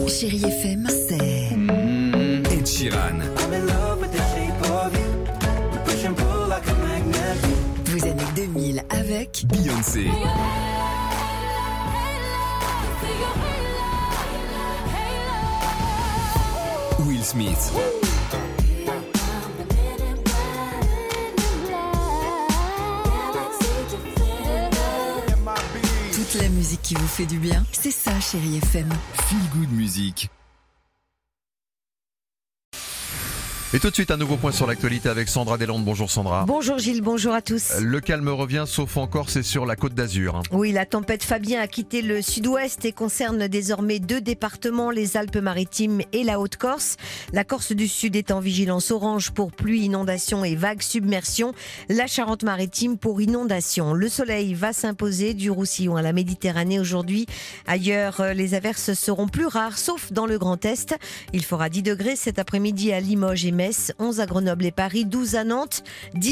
Chérie FM, c'est Ed Sheeran. vos années 2000 avec Beyoncé. Will Smith. toute la musique qui vous fait du bien. C'est ça, Chérie FM. Feel Good Music. Et tout de suite, un nouveau point sur l'actualité avec Sandra Deslandes. Bonjour Sandra. Bonjour Gilles, bonjour à tous. Le calme revient, sauf en Corse et sur la Côte d'Azur. Oui, la tempête Fabien a quitté le sud-ouest et concerne désormais 2 départements, les Alpes-Maritimes et la Haute-Corse. La Corse du Sud est en vigilance orange pour pluie, inondation et vagues submersion. La Charente-Maritime pour inondation. Le soleil va s'imposer du Roussillon à la Méditerranée aujourd'hui. Ailleurs, les averses seront plus rares, sauf dans le Grand Est. Il fera 10 degrés cet après-midi à Limoges et Metz, 11 à Grenoble et Paris, 12 à Nantes,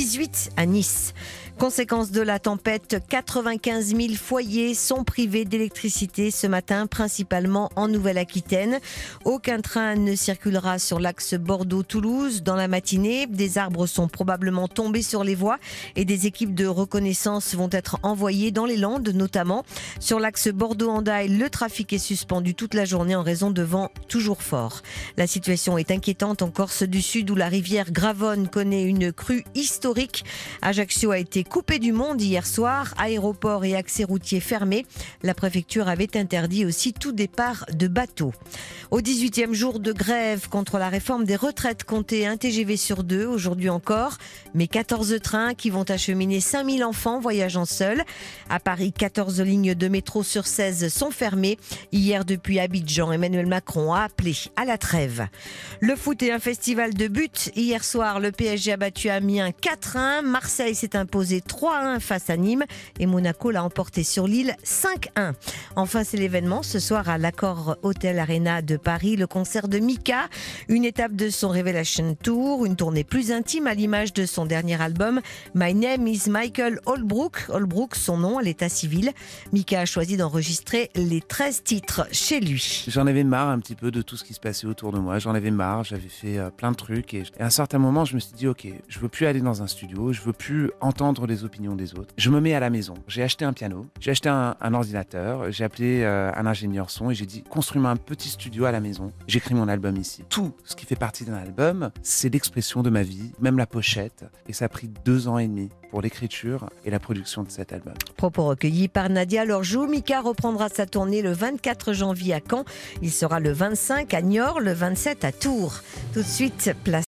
18 à Nice. Conséquence de la tempête, 95 000 foyers sont privés d'électricité ce matin, principalement en Nouvelle-Aquitaine. Aucun train ne circulera sur l'axe Bordeaux-Toulouse dans la matinée. Des arbres sont probablement tombés sur les voies et des équipes de reconnaissance vont être envoyées dans les Landes notamment. Sur l'axe Bordeaux-Hendaye, le trafic est suspendu toute la journée en raison de vents toujours forts. La situation est inquiétante en Corse du Sud où la rivière Gravonne connaît une crue historique. Ajaccio a été coupé du monde hier soir, aéroport et accès routier fermés. La préfecture avait interdit aussi tout départ de bateaux. Au 18e jour de grève contre la réforme des retraites, comptez un TGV sur 2 aujourd'hui encore, mais 14 trains qui vont acheminer 5000 enfants voyageant seuls. À Paris, 14 lignes de métro sur 16 sont fermées. Hier, depuis Abidjan, Emmanuel Macron a appelé à la trêve. Le foot est un festival de buts. Hier soir, le PSG a battu Amiens 4-1. Marseille s'est imposé 3-1 face à Nîmes et Monaco l'a emporté sur Lille 5-1. Enfin, c'est l'événement ce soir à l'Accor Hotel Arena de Paris, le concert de Mika, une étape de son Revelation Tour, une tournée plus intime à l'image de son dernier album My Name is Michael Holbrook. Holbrook, son nom à l'état civil. Mika a choisi d'enregistrer les 13 titres chez lui. J'en avais marre un petit peu de tout ce qui se passait autour de moi. J'en avais marre, j'avais fait plein de trucs et à un certain moment, je me suis dit ok, je veux plus aller dans un studio, je veux plus entendre les opinions des autres. Je me mets à la maison. J'ai acheté un piano, j'ai acheté un ordinateur, j'ai appelé un ingénieur son et j'ai dit construis-moi un petit studio à la maison. J'écris mon album ici. Tout ce qui fait partie d'un album, c'est l'expression de ma vie, même la pochette. Et ça a pris 2 ans et demi pour l'écriture et la production de cet album. Propos recueillis par Nadia Lorjou. Mika reprendra sa tournée le 24 janvier à Caen. Il sera le 25 à Niort, le 27 à Tours. Tout de suite, place